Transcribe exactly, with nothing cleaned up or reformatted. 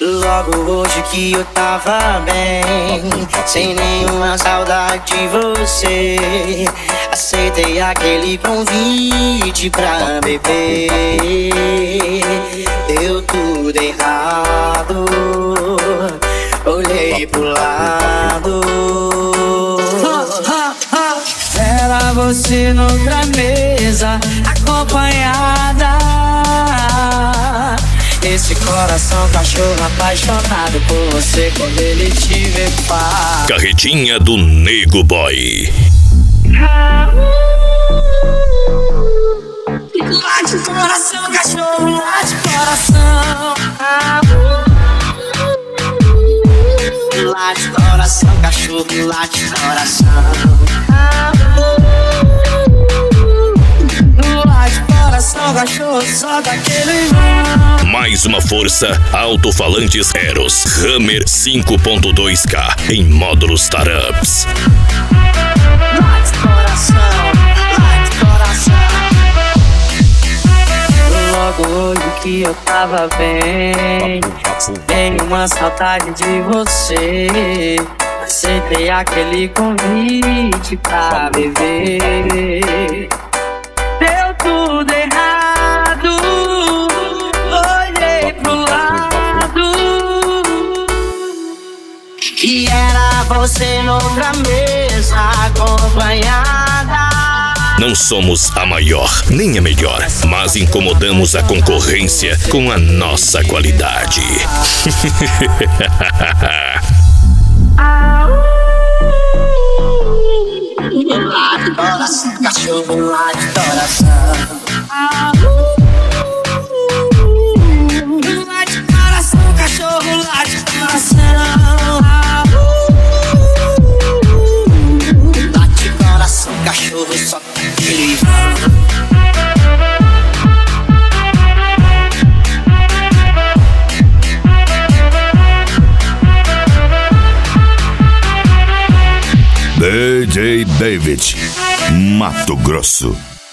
Logo hoje que eu tava bem, sem nenhuma saudade de você, aceitei aquele convite pra beber. Deu tudo errado, olhei pro lado. Era você noutra mesa, acompanhada. Esse coração cachorro apaixonado por você quando ele te vê pá. Carretinha do Nego Boy. Late coração, cachorro, late coração. Late coração, cachorro, late coração. Late coração, cachorro, só daquele. Mais uma força, alto-falantes Eros Hammer cinco ponto dois K em módulos Startups. Late coração, late coração. Logo hoje que eu tava bem, tenho uma saudade de você, aceitei aquele convite pra beber. Deu tudo errado, olhei pro lado, e era você noutra mesa, acompanhada. Não somos a maior, nem a melhor, mas incomodamos a concorrência com a nossa qualidade. Late coração, cachorro, late coração. Late coração, cachorro, late coração. Late coração, cachorro, só aquele. D J David, Mato Grosso.